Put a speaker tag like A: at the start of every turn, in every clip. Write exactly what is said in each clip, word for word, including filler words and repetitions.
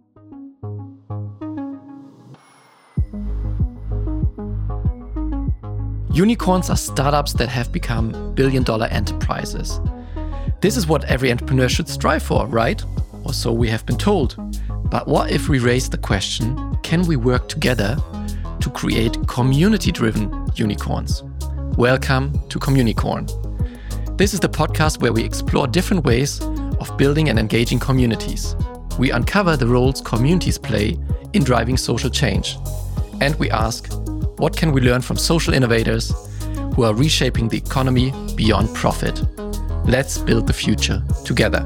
A: Unicorns are startups that have become billion-dollar enterprises. This is what every entrepreneur should strive for, right? Or so we have been told. But what if we raise the question, can we work together to create community-driven unicorns? Welcome to Communicorn. This is the podcast where we explore different ways of building and engaging communities. We uncover the roles communities play in driving social change. And we ask, what can we learn from social innovators who are reshaping the economy beyond profit? Let's build the future together.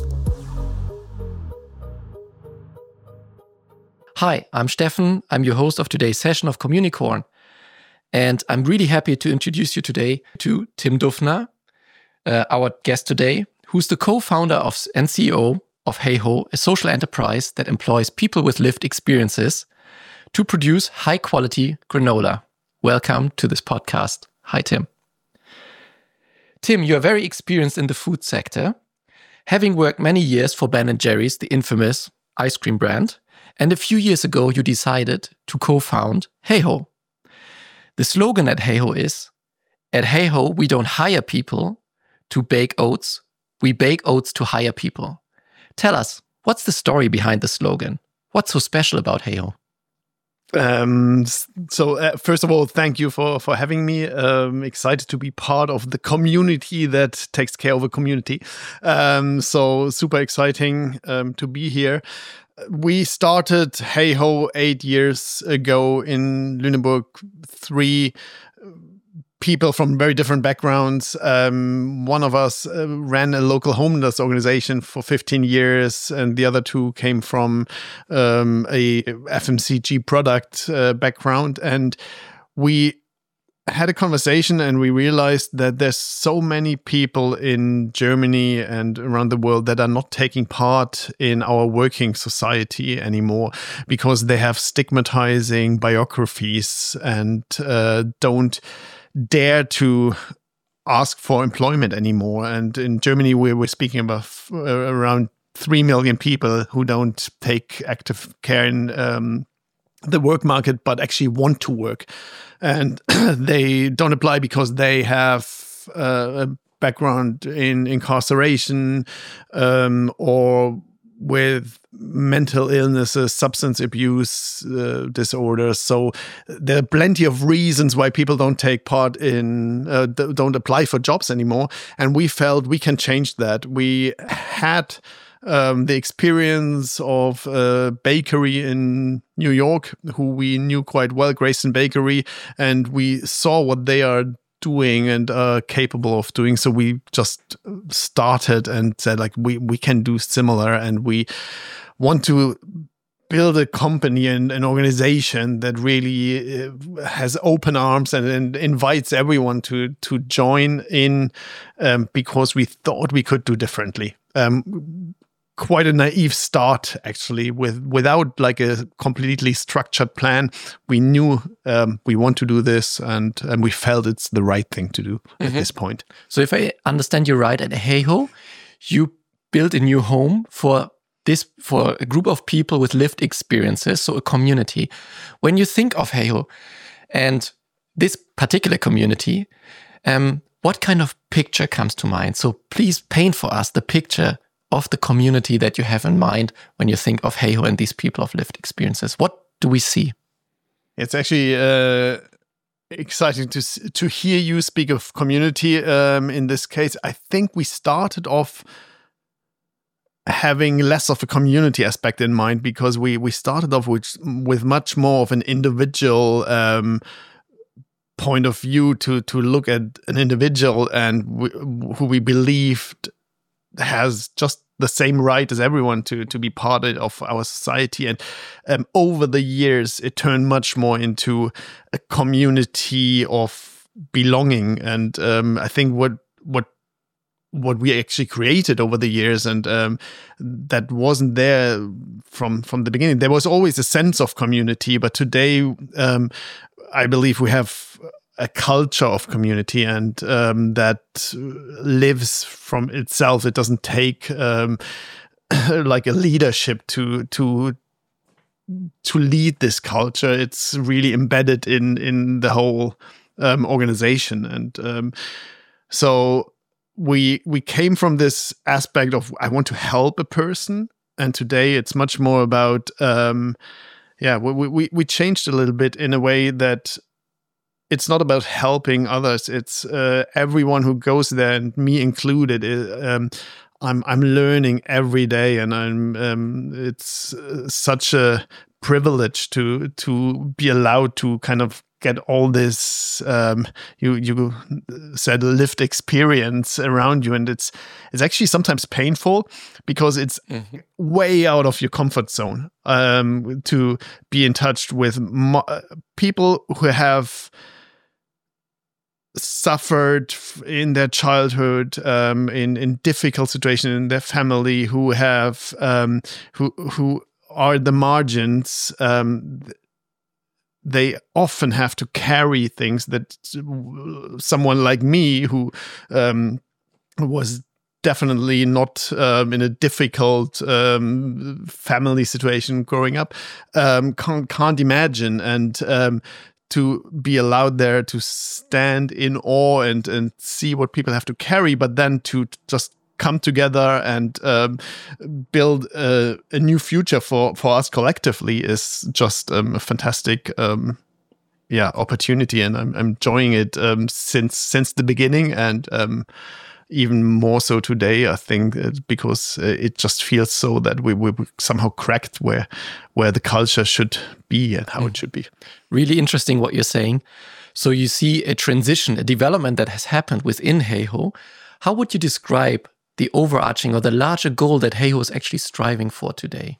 A: Hi, I'm Steffen. I'm your host of today's session of Communicorn. And I'm really happy to introduce you today to Tim Dufner, uh, our guest today, who's the co-founder of and C E O of HeyHo, a social enterprise that employs people with lived experiences to produce high-quality granola. Welcome to this podcast. Hi, Tim. Tim, you are very experienced in the food sector, having worked many years for Ben and Jerry's, the infamous ice cream brand, and a few years ago you decided to co-found HeyHo. The slogan at HeyHo is, at HeyHo we don't hire people to bake oats, we bake oats to hire people. Tell us, what's the story behind the slogan? What's so special about HeyHo?
B: Um, so uh, first of all, thank you for, for having me. Um, excited to be part of the community that takes care of a community. Um, so super exciting um, to be here. We started HeyHo eight years ago in Lüneburg. Three people from very different backgrounds. Um, one of us uh, ran a local homeless organization for fifteen years, and the other two came from um, a F M C G product uh, background. And we had a conversation and we realized that there's so many people in Germany and around the world that are not taking part in our working society anymore because they have stigmatizing biographies and uh, don't dare to ask for employment anymore. And in Germany, we were speaking about uh, around three million people who don't take active care in um, the work market, but actually want to work. And they don't apply because they have uh, a background in incarceration um, or with mental illnesses, substance abuse uh, disorders. So there are plenty of reasons why people don't take part in, uh, don't apply for jobs anymore. And we felt we can change that. We had um, the experience of a bakery in New York, who we knew quite well, Grayson Bakery, and we saw what they are doing and are capable of doing. So we just started and said, like, we, we can do similar, and we want to build a company and an organization that really has open arms and, and invites everyone to to join in um, because we thought we could do differently. Um, quite a naive start, actually, with without like a completely structured plan. We knew um, we want to do this, and, and we felt it's the right thing to do mm-hmm. at this point.
A: So if I understand you right, at HeyHo, you built a new home for this for a group of people with lived experiences, so a community. When you think of HeyHo and this particular community, um, what kind of picture comes to mind? So please paint for us the picture of the community that you have in mind when you think of HeyHo and these people of lived experiences. What do we see?
B: It's actually uh, exciting to to hear you speak of community. Um, in this case, I think we started off having less of a community aspect in mind because we we started off with with much more of an individual um, point of view to to look at an individual and we, who we believed has just the same right as everyone to to be part of our society. And um, over the years, it turned much more into a community of belonging. And um, I think what what what we actually created over the years, and um, that wasn't there from from the beginning. There was always a sense of community, but today um, I believe we have a culture of community, and um, that lives from itself. It doesn't take um, like a leadership to to to lead this culture. It's really embedded in in the whole um, organization, and um, so we we came from this aspect of I want to help a person, and today it's much more about um, yeah we we we changed a little bit in a way that it's not about helping others. It's uh, everyone who goes there, and me included. Um, I'm I'm learning every day, and I'm um, it's uh, such a privilege to to be allowed to kind of get all this um, you you said lived experience around you, and it's it's actually sometimes painful because it's mm-hmm. way out of your comfort zone um, to be in touch with mo- people who have suffered in their childhood, um, in in difficult situations in their family, who have um, who who are the margins. Um, they often have to carry things that someone like me, who um, was definitely not um, in a difficult um, family situation growing up, um, can't can't imagine. And um, to be allowed there to stand in awe and, and see what people have to carry, but then to just come together and um, build a, a new future for, for us collectively is just um, a fantastic um, yeah opportunity, and I'm, I'm enjoying it um, since since the beginning, and um, even more so today, I think, because it just feels so that we we somehow cracked where where the culture should be and how mm. it should be.
A: Really interesting what you're saying. So you see a transition, a development that has happened within HeyHo. How would you describe the overarching or the larger goal that HeyHo is actually striving for today?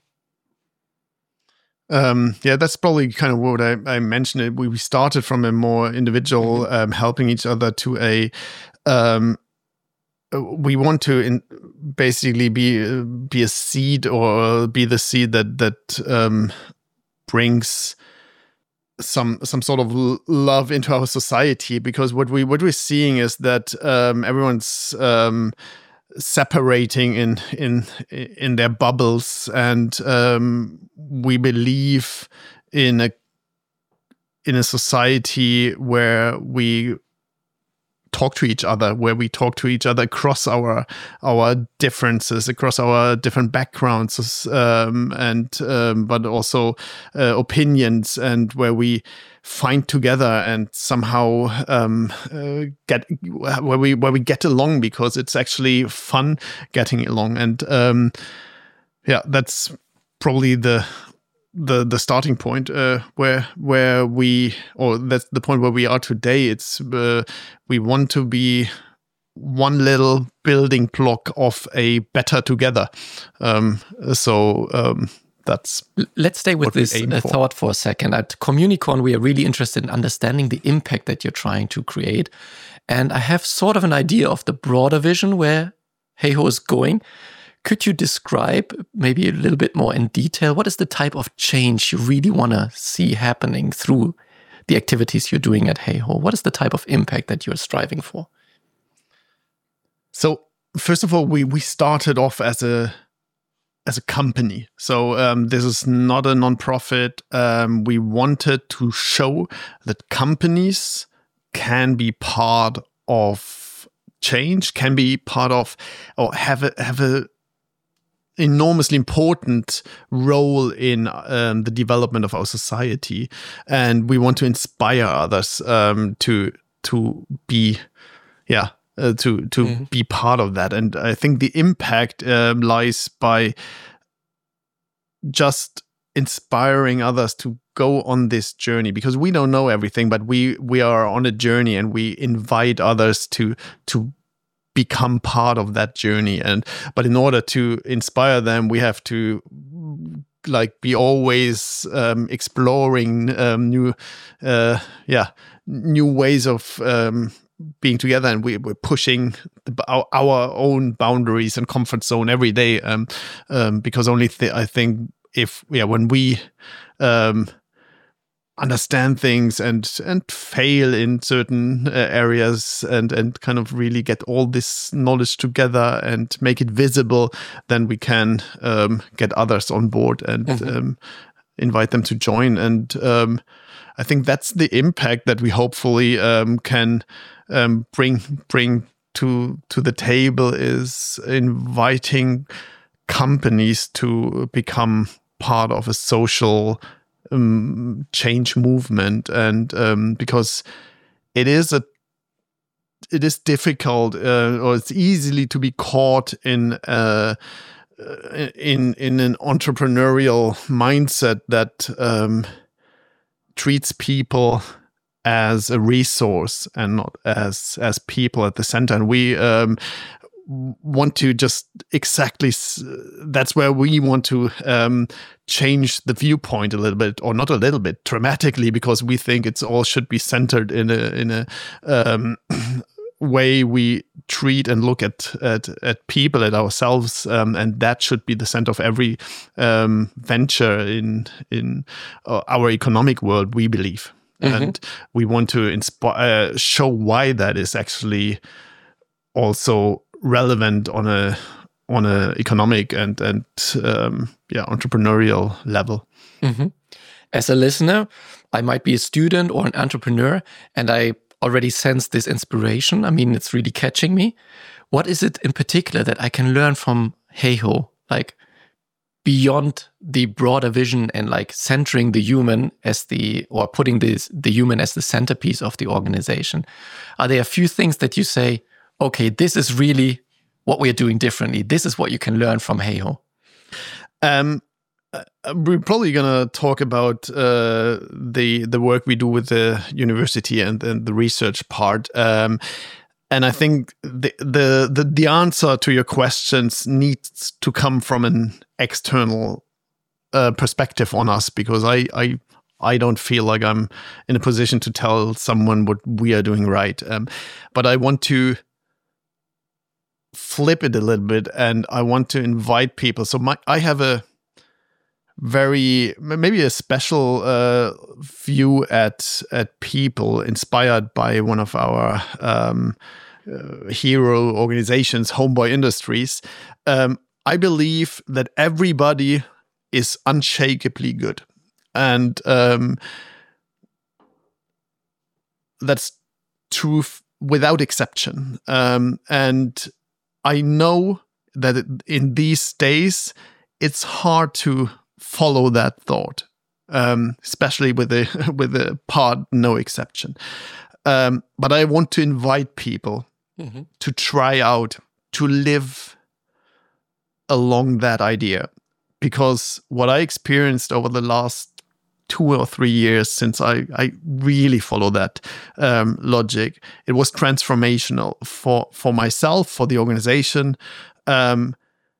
B: Um, yeah, that's probably kind of what I, I mentioned. We, we started from a more individual mm-hmm. um, helping each other to a um, we want to in basically be be a seed, or be the seed that that um, brings some some sort of love into our society. Because what we what we're seeing is that um, everyone's um, separating in in in their bubbles, and um, we believe in a in a society where we talk to each other, where we talk to each other across our our differences, across our different backgrounds, um, and um, but also uh, opinions, and where we find together and somehow um, uh, get where we where we get along, because it's actually fun getting along. And um, yeah, that's probably the the the starting point uh, where where we or that's the point where we are today. It's uh, we want to be one little building block of a better together. Um, so um, that's
A: let's stay with this uh, for. thought for a second. At Communicorn, we are really interested in understanding the impact that you're trying to create, and I have sort of an idea of the broader vision where HeyHo is going. Could you describe maybe a little bit more in detail what is the type of change you really want to see happening through the activities you're doing at HeyHo? What is the type of impact that you're striving for?
B: So first of all, we we started off as a as a company. So um, this is not a nonprofit. Um, we wanted to show that companies can be part of change, can be part of, or have a have a enormously important role in um, the development of our society, and we want to inspire others um, to to be, yeah, uh, to to mm-hmm. be part of that. And I think the impact um, lies by just inspiring others to go on this journey, because we don't know everything, but we we are on a journey, and we invite others to to. become part of that journey. And but in order to inspire them, we have to like be always um, exploring um, new uh, yeah new ways of um, being together, and we, we're pushing the, our, our own boundaries and comfort zone every day, um, um, because only th- I think if yeah when we um, understand things and and fail in certain uh, areas, and and kind of really get all this knowledge together and make it visible, then we can um, get others on board. And mm-hmm. um, invite them to join. And um, I think that's the impact that we hopefully um, can um, bring bring to to the table, is inviting companies to become part of a social um, change movement. And um, because it is a it is difficult, uh, or it's easily to be caught in uh, in in an entrepreneurial mindset that um, treats people as a resource and not as as people at the center. And we um, want to just exactly that's where we want to um, change the viewpoint a little bit, or not a little bit, dramatically, because we think it's all should be centered in a in a um, way we treat and look at at, at people, at ourselves, um, and that should be the center of every um, venture in in uh, our economic world, we believe. Mm-hmm. And we want to inspire, uh, show why that is actually also relevant on a on a economic and and um, yeah entrepreneurial level.
A: Mm-hmm. As a listener, I might be a student or an entrepreneur, and I already sense this inspiration. I mean, it's really catching me. What is it in particular that I can learn from HeyHo, like beyond the broader vision and like centering the human as the, or putting this, the human as the centerpiece of the organization? Are there a few things that you say, okay, this is really what we're doing differently? This is what you can learn from HeyHo?
B: Um, we're probably going to talk about uh, the the work we do with the university and, and the research part. Um, and I think the, the the the answer to your questions needs to come from an external uh, perspective on us, because I, I I don't feel like I'm in a position to tell someone what we are doing right. Um, but I want to flip it a little bit, and I want to invite people. So my I have a very maybe a special uh, view at at people, inspired by one of our um, uh, hero organizations, Homeboy Industries. Um, I believe that everybody is unshakably good, and um, that's true f- without exception. Um, and I know that in these days it's hard to follow that thought, um, especially with the with the part no exception. Um, but I want to invite people mm-hmm. to try out to live along that idea, because what I experienced over the last two or three years since I, I really follow that um, logic, it was transformational for for myself, for the organization, um,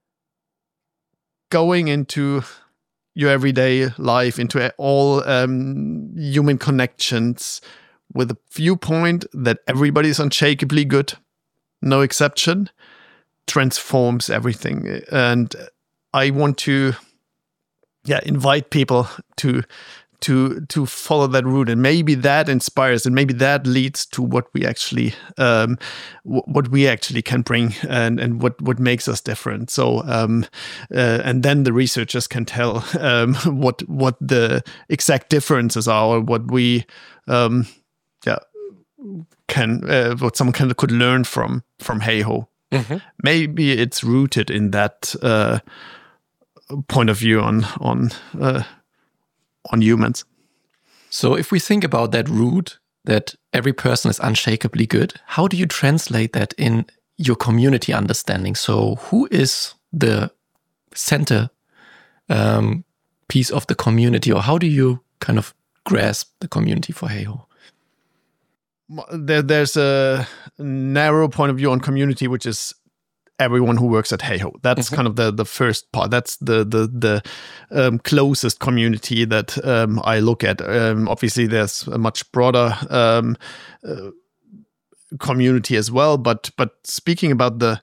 B: going into your everyday life, into all um, human connections, with a viewpoint that everybody is unshakably good, no exception, transforms everything. And I want to, yeah, invite people to to to follow that route, and maybe that inspires, and maybe that leads to what we actually um, w- what we actually can bring, and and what what makes us different. So um, uh, and then the researchers can tell um, what what the exact differences are, or what we um, yeah can uh, what someone can, could learn from from HeyHo. Mm-hmm. Maybe it's rooted in that uh, point of view on on. Uh, on humans.
A: So if we think about that root, that every person is unshakably good, how do you translate that in your community understanding? So who is the center um, piece of the community, or how do you kind of grasp the community for HeyHo?
B: There, there's a narrow point of view on community, which is everyone who works at HeyHo. That's mm-hmm. kind of the, the first part. That's the the the um, closest community that um, I look at. Um, obviously, there's a much broader um, uh, community as well. But but speaking about the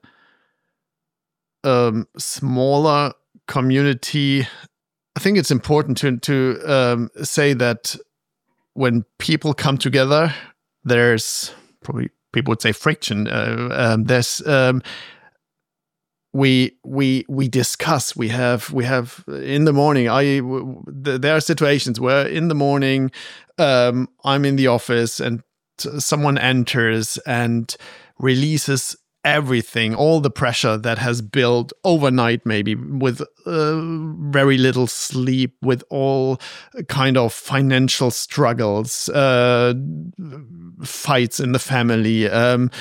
B: um, smaller community, I think it's important to to um, say that when people come together, there's probably people would say friction. Uh, um, there's um, we we we discuss. We have we have in the morning. I w- there are situations where in the morning um, I'm in the office and someone enters and releases everything, all the pressure that has built overnight, maybe with uh, very little sleep, with all kind of financial struggles, uh, fights in the family, um,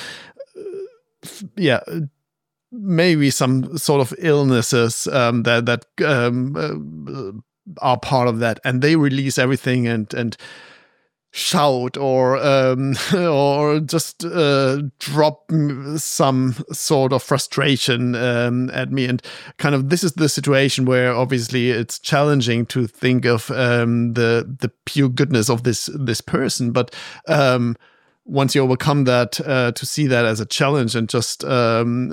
B: yeah, maybe some sort of illnesses um, that that um, uh, are part of that, and they release everything and and. shout or um, or just uh, drop some sort of frustration um, at me, and kind of this is the situation where obviously it's challenging to think of um, the the pure goodness of this this person, but um, once you overcome that, uh, to see that as a challenge and just um,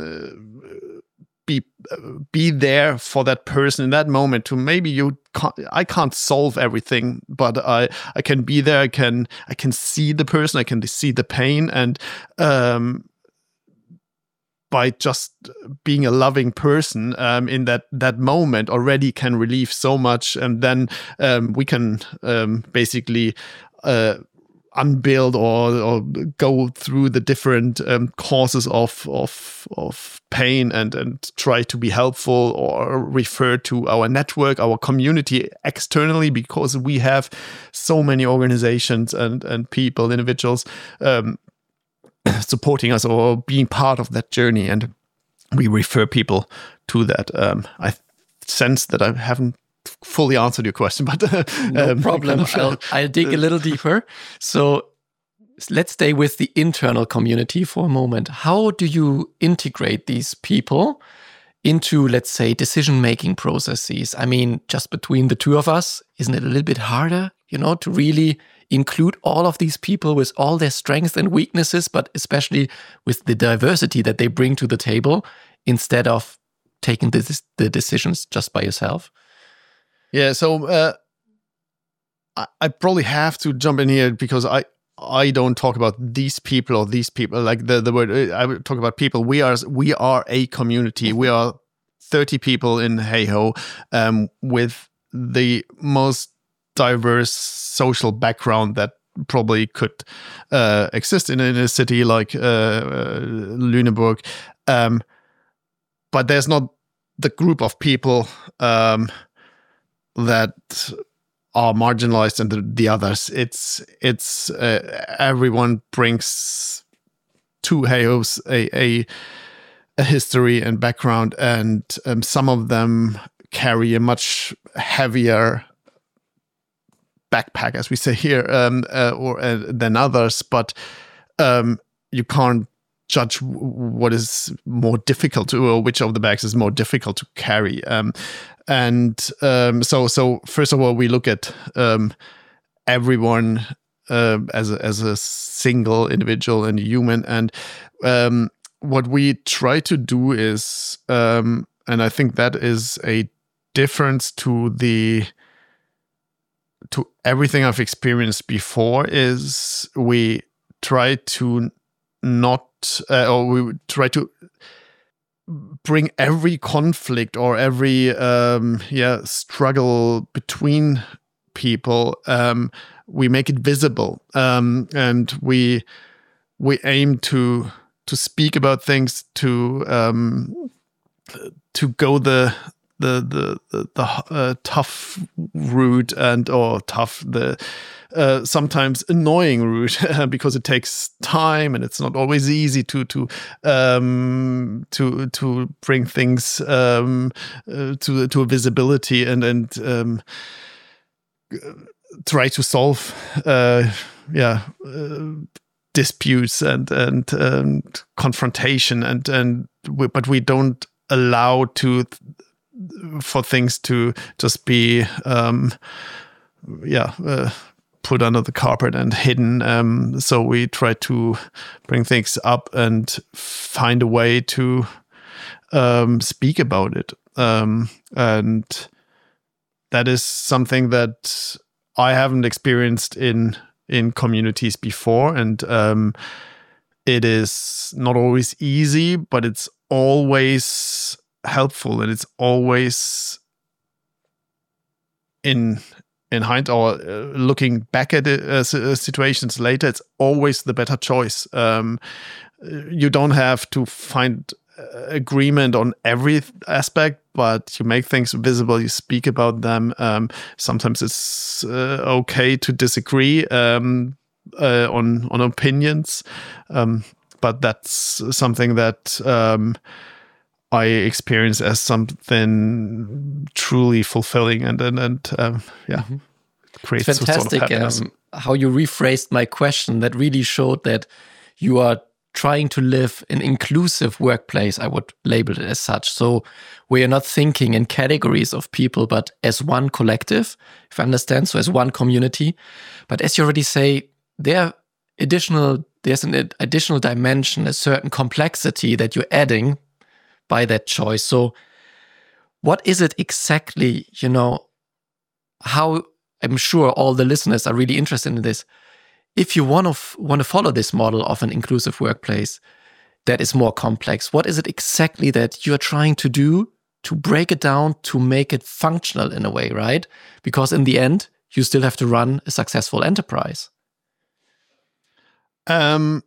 B: be be there for that person in that moment. To maybe you can't, I can't solve everything, but I I can be there. I can I can see the person. I can see the pain, and um, by just being a loving person um, in that that moment already can relieve so much, and then um, we can um, basically. Uh, unbuild or, or go through the different um, causes of of of pain and and try to be helpful or refer to our network, our community externally, because we have so many organizations and and people, individuals um, supporting us or being part of that journey, and we refer people to that. Um, I sense that I haven't fully answered your question, but uh,
A: no
B: um,
A: problem.
B: Kind of,
A: I'll, I'll dig a little deeper. So let's stay with the internal community for a moment. How do you integrate these people into, let's say, decision-making processes? I mean, just between the two of us, isn't it a little bit harder, you know, to really include all of these people with all their strengths and weaknesses, but especially with the diversity that they bring to the table, instead of taking the, the decisions just by yourself?
B: Yeah, so uh, I, I probably have to jump in here because I I don't talk about these people or these people. Like the the word I would talk about people. We are we are a community. We are thirty people in Heiho um, with the most diverse social background that probably could uh, exist in, in a city like uh, uh, Lüneburg. Um, but there's not the group of people. Um, that are marginalized and the, the others. It's it's uh, everyone brings to Heihos a, a a history and background, and um, some of them carry a much heavier backpack, as we say here, um, uh, or uh, than others. But um, you can't judge what is more difficult to, or which of the bags is more difficult to carry. Um, and um, so, so first of all, we look at um, everyone uh, as a, as a single individual and human. And um, what we try to do is, um, and I think that is a difference to the to everything I've experienced before, is we try to not, uh, or we try to bring every conflict or every um, yeah struggle between people. Um, we make it visible, um, and we we aim to to speak about things, to um, to go the the the the, the uh, tough route, and or tough the uh, sometimes annoying route because it takes time and it's not always easy to to um, to to bring things um, uh, to to a visibility and and um, try to solve uh, yeah. Uh, disputes and and, and confrontation and and we, but we don't allow to for things to just be um yeah uh, put under the carpet and hidden. Um so we try to bring things up and find a way to um speak about it, um and that is something that I haven't experienced in in communities before, and um, it is not always easy, but it's always helpful, and it's always in in hindsight or uh, looking back at it, uh, situations later, it's always the better choice. Um, you don't have to find agreement on every aspect, but you make things visible, you speak about them. Um, sometimes it's uh, okay to disagree um, uh, on on opinions, um, but that's something that um, I experience as something truly fulfilling, and and, and um, yeah, mm-hmm. creates
A: it's fantastic.
B: Sort of happiness.
A: Um, how you rephrased my question, that really showed that you are trying to live an inclusive workplace. I would label it as such. So we are not thinking in categories of people, but as one collective, if I understand, so as one community. But as you already say, there are additional, there's an additional dimension, a certain complexity that you're adding by that choice. So what is it exactly, you know, how I'm sure all the listeners are really interested in this. If you want to f- want to follow this model of an inclusive workplace that is more complex, what is it exactly that you're trying to do to break it down, to make it functional in a way, right? Because in the end, you still have to run a successful enterprise.
B: Um,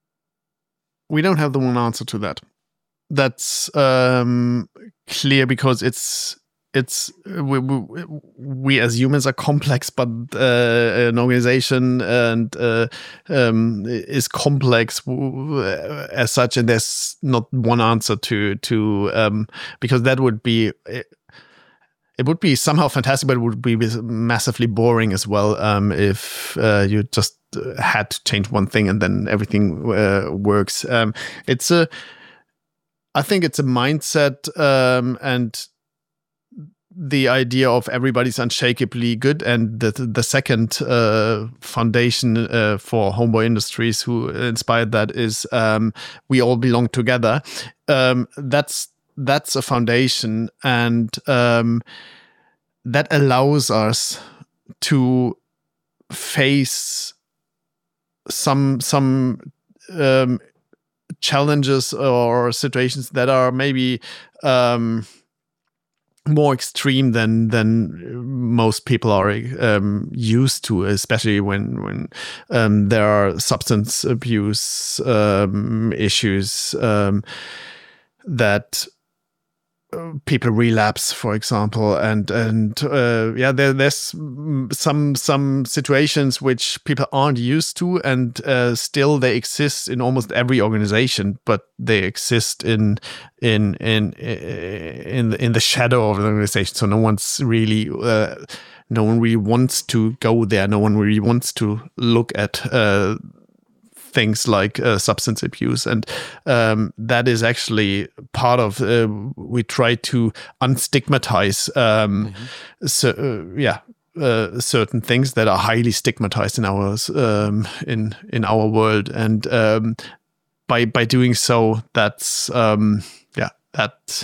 B: we don't have the one answer to that. That's um, clear because it's It's we, we, we as humans are complex, but uh, an organization and uh, um, is complex as such, and there's not one answer to to um, because that would be it would be somehow fantastic, but it would be massively boring as well um, if uh, you just had to change one thing and then everything uh, works. Um, it's a, I think it's a mindset um, and. The idea of everybody's unshakably good, and the the second uh, foundation uh, for Homeboy Industries, who inspired that, is um, we all belong together. Um, that's that's a foundation, and um, that allows us to face some some um, challenges or situations that are maybe. Um, more extreme than than most people are um, used to, especially when when um, there are substance abuse um, issues um, that people relapse, for example, and and uh, yeah, there, there's some some situations which people aren't used to, and uh, still they exist in almost every organization, but they exist in in in in in the shadow of the organization. So no one's really uh, no one really wants to go there. No one really wants to look at. Uh, things like uh, substance abuse, and um, that is actually part of uh, we try to unstigmatize um, mm-hmm. so, uh, yeah uh, certain things that are highly stigmatized in our um, in in our world, and um, by by doing so, that's um, yeah that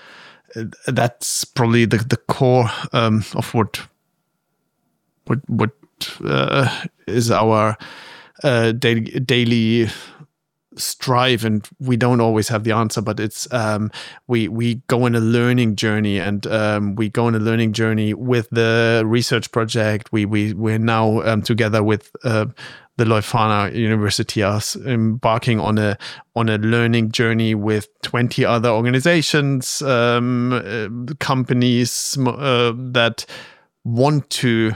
B: that's probably the the core um, of what what what uh, is our Uh, daily, daily strive, and we don't always have the answer, but it's um, we we go on a learning journey, and um, we go on a learning journey with the research project. We we we're now um, together with uh, the Leuphana University are embarking on a on a learning journey with twenty other organizations, um, uh, companies uh, that want to.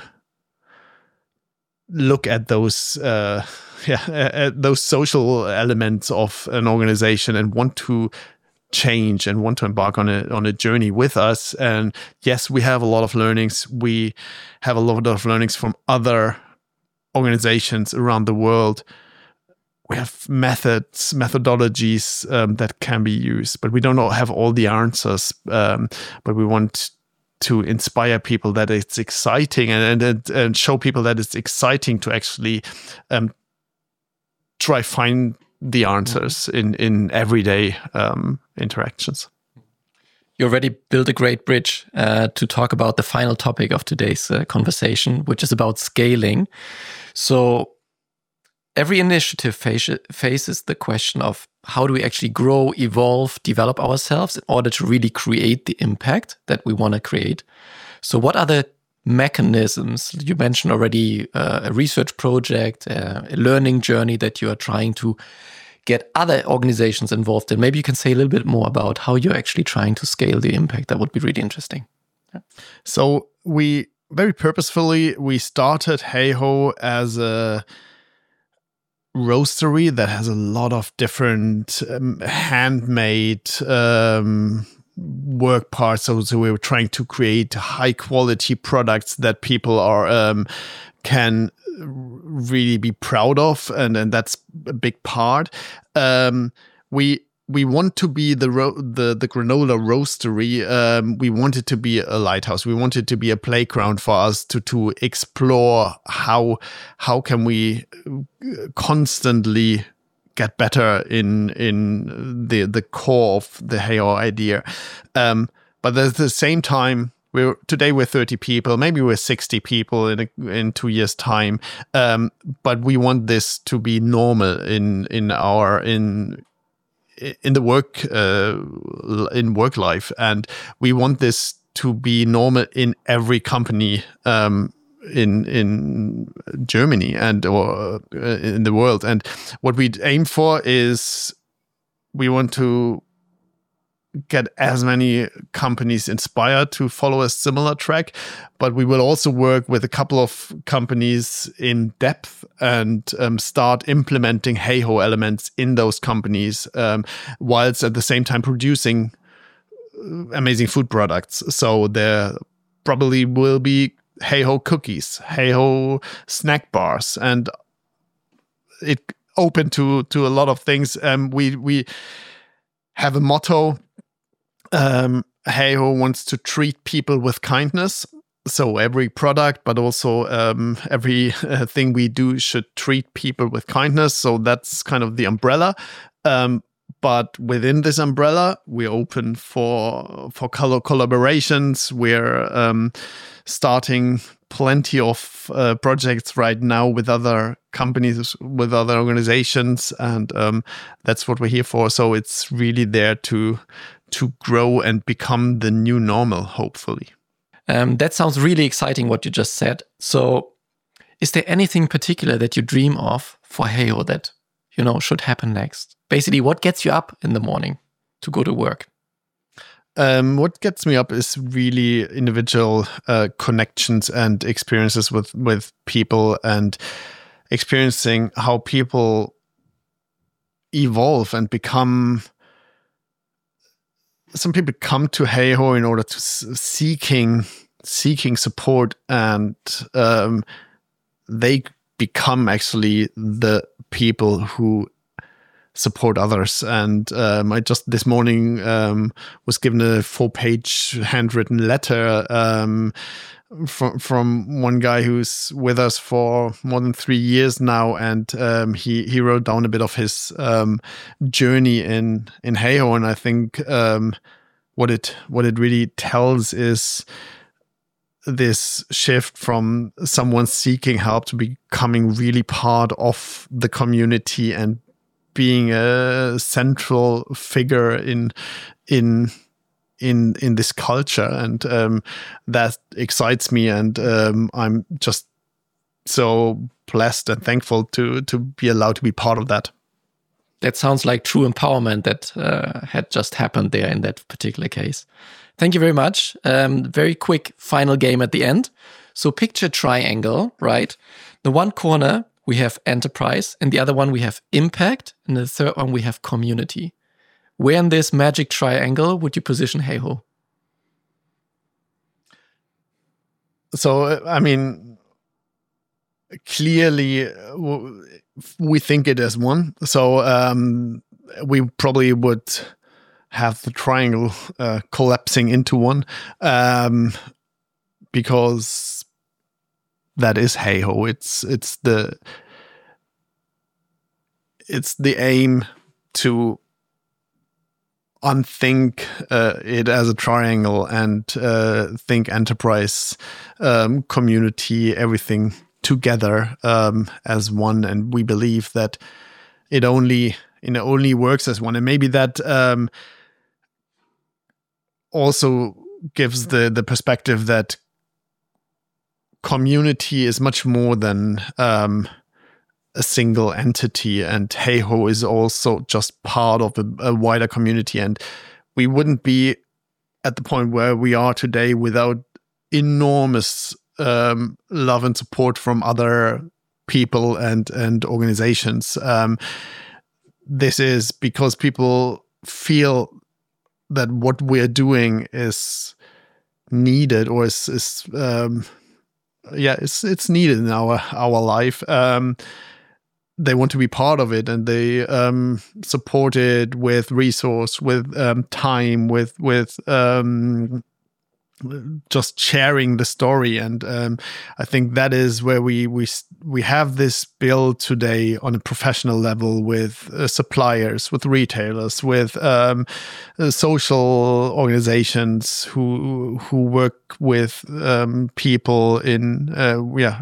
B: Look at those, uh, yeah, at those social elements of an organization and want to change and want to embark on a on a journey with us. And yes, we have a lot of learnings. We have a lot of learnings from other organizations around the world. We have methods, methodologies um, that can be used, but we don't have all the answers. Um, but we want. To inspire people that it's exciting and, and and show people that it's exciting to actually um, try find the answers in in everyday um, interactions.
A: You already built a great bridge uh, to talk about the final topic of today's uh, conversation, which is about scaling. So every initiative face- faces the question of how do we actually grow, evolve, develop ourselves in order to really create the impact that we want to create. So what are the mechanisms? You mentioned already uh, a research project, uh, a learning journey that you are trying to get other organizations involved in. Maybe you can say a little bit more about how you're actually trying to scale the impact. That would be really interesting. Yeah.
B: So we very purposefully, we started HeyHo as a roastery that has a lot of different um, handmade um, work parts. So, so we were trying to create high quality products that people are um, can really be proud of, and, and that's a big part. Um, we we want to be the ro- the the granola roastery. Um, we wanted to be a lighthouse. We wanted to be a playground for us to to explore how how can we constantly get better in in the the core of the HeyHo idea. Um, but at the same time, we're today we're thirty people, maybe we're sixty people in a, in two years' time. Um, but we want this to be normal in in our in in the work uh, in work life, and we want this to be normal in every company um, in in Germany and or uh, in the world. And what we aim for is we want to get as many companies inspired to follow a similar track, but we will also work with a couple of companies in depth and um, start implementing HeyHo elements in those companies, um, whilst at the same time producing amazing food products. So there probably will be HeyHo cookies, HeyHo snack bars, and it open to to a lot of things. Um, we we have a motto. Um, HeyHo wants to treat people with kindness. So every product, but also um, every uh, thing we do should treat people with kindness. So that's kind of the umbrella. Um, but within this umbrella, we're open for for color collaborations. We're um, starting plenty of uh, projects right now with other companies, with other organizations, and um, that's what we're here for. So it's really there to to grow and become the new normal, hopefully.
A: Um, that sounds really exciting, what you just said. So is there anything particular that you dream of for HeyHo that, you know, should happen next? Basically, what gets you up in the morning to go to work?
B: Um, what gets me up is really individual uh, connections and experiences with, with people, and experiencing how people evolve and become. Some people come to HeyHo in order to seeking seeking support, and um, they become actually the people who support others. And um, I just this morning um, was given a four-page handwritten letter um, from from one guy who's with us for more than three years now, and um, he he wrote down a bit of his um, journey in in HeyHo, and I think um, what it what it really tells is this shift from someone seeking help to becoming really part of the community and being a central figure in in in in this culture, and um, that excites me, and um, I'm just so blessed and thankful to to be allowed to be part of that.
A: That sounds like true empowerment that uh, had just happened there in that particular case. Thank you very much. Um, very quick final game at the end. So picture triangle, right? The one corner we have enterprise, and the other one we have impact, and the third one we have community. Where in this magic triangle would you position HeyHo?
B: So, I mean, clearly we think it as one. So um, we probably would have the triangle uh, collapsing into one, um, because that is HeyHo. It's it's the it's the aim to unthink uh, it as a triangle and uh, think enterprise, um, community, everything together um, as one, and we believe that it only it only works as one, and maybe that um, also gives the the perspective that community is much more than um, a single entity, and Heyho is also just part of a, a wider community, and we wouldn't be at the point where we are today without enormous um, love and support from other people and and organizations. Um, this is because people feel that what we're doing is needed, or is, is um, yeah, it's it's needed in our our life. Um, they want to be part of it, and they um, support it with resource, with um, time, with with um, just sharing the story. And um, I think that is where we we we have this build today on a professional level, with uh, suppliers, with retailers, with um, uh, social organizations who who work with um, people in uh, yeah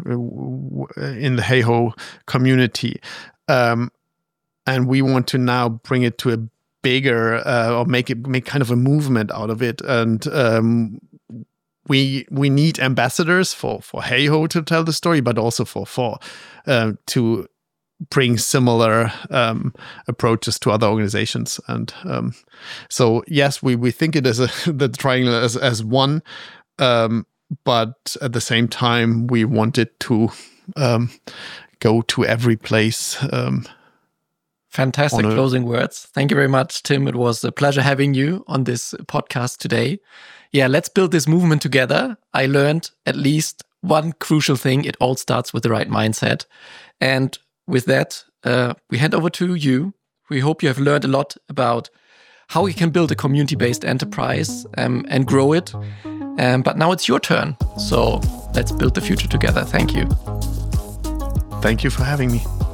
B: in the Heyho community, um, and we want to now bring it to a bigger uh, or make it make kind of a movement out of it. And um, We we need ambassadors for for Heyho to tell the story, but also for for uh, to bring similar um, approaches to other organizations. And um, so yes, we we think it as a the triangle as as one, um, but at the same time we want it to um, go to every place. Um,
A: Fantastic closing words. Thank you very much, Tim. It was a pleasure having you on this podcast today. Yeah, let's build this movement together. I learned at least one crucial thing. It all starts with the right mindset. And with that, uh, we hand over to you. We hope you have learned a lot about how we can build a community-based enterprise um, and grow it. Um, but now it's your turn. So let's build the future together. Thank you.
B: Thank you for having me.